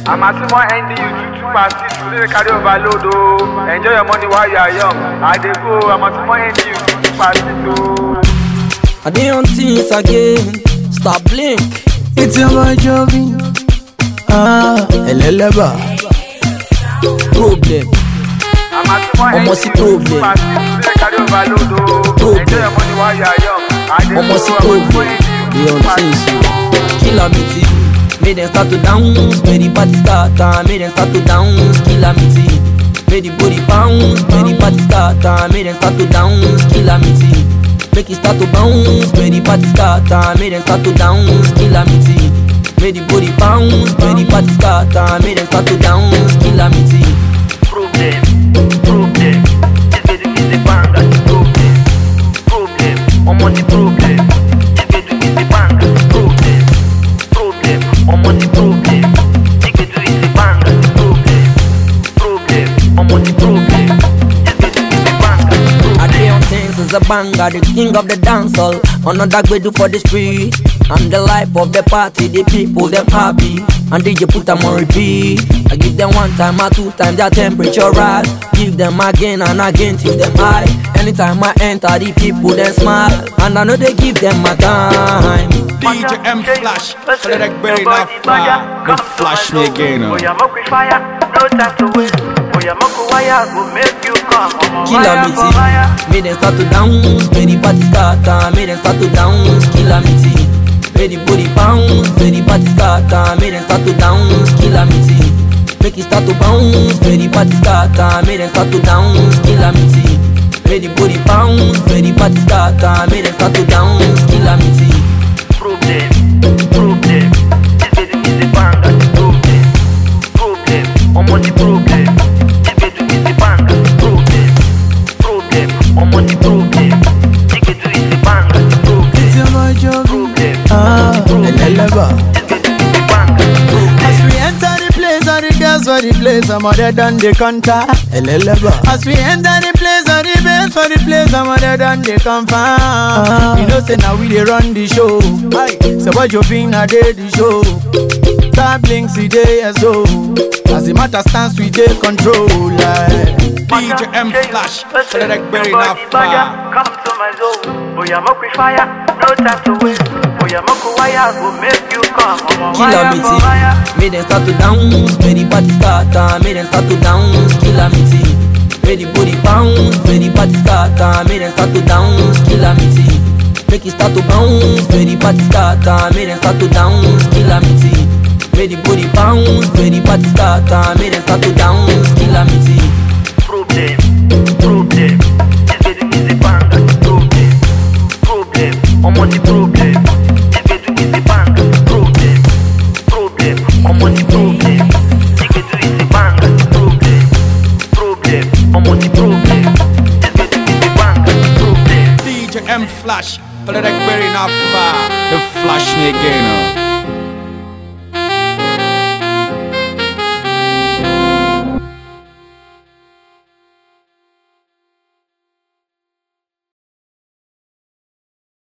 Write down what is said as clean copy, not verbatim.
I'm a small NDU, two passes, you carry overload. Enjoy your money while you are young. I dey go, I'm a small NDU, two passes. I dey on things again. Stop blink. It's your boy Jovi. Eleleba. Problem. I'm a small Almost NDU, problem. two passes, you carry overload. Enjoy your money while you are young. I dey go, Almost I'm a small problem. NDU, They two on passes. things. Calamity. Made them start to dance. Made the party start. Made them start to dance. Calamity. Made the body bounce. Made the party start. Made them start to dance. Calamity. Make it start to bounce. Made the party start. Made them start to dance. Calamity. Made the body bounce. Made the party start. Made them start to dance. Calamity. Problem, problem. This baby is a banger. Problem, problem. I'm on the problem. This baby is a banger. Problem, problem. I'm on the problem. This baby is a banger. Problem, problem. I'm on the problem. This baby is a banger. I dey on things as a banger, the king of the dancehall. Another way do for the street. I'm the life of the party, the people them happy. And DJ put them on repeat. I give them one time or two times their temperature rise. Give them again and again till them high. Anytime I enter, the people them smile. And I know they give them my time. DJ M Flash, let that berry not fire. The flash me again. Oh yeah, make we fire. No time to wait. Oh yeah, make we wire. We'll make you come. Calamity. Made them start to dance. Made the party start. Made them start to dance. Calamity. Made the body bounce. Made the party start. Made them start to dance. Calamity. Make it start to bounce. Made the party start. Made them start to dance. Calamity. Made the body bounce. Made the party start. Made them start to dance. Calamity. Problem, problem. This baby is a banger. Problem, problem. I'm on the problem. This baby is a banger. Problem, problem. I'm on the problem. This baby is a banger. Problem, It's your boy Jovi. problem. Eleleba. This baby is a banger. Problem. As we enter the place, all the girls for the place, I'm other than the contact. Eleleba. As we enter the place, all the babes for the place, I'm other than the confirm. You know, say now we dey run the show. Aye. So what you think now dey the show? Star blinks we dey so. As the matter stands, we dey control. DJ M Flash, let that berry not fire. Come to my zone. Oh yeah, make we fire. No time to wait. Oh yeah, make we wire. We'll make you come. Calamity. Made them start to dance. Made the party start. Made them start to dance. Calamity. Made the body bounce. Made the party start. Made them start to dance. Calamity. Make it start to bounce. Made the party start. Made them start to dance. Calamity. Made the body bounce. Made the party start. Made them start to dance. Calamity. Problem, problem. This baby is a banger. Problem, problem. I'm on the problem. This baby is a banger. Problem, problem. I'm on the problem. This baby is a banger. Problem, problem. I'm on the problem. This baby is a banger. Problem. DJ M Flash, let that berry not fire. The flash me again.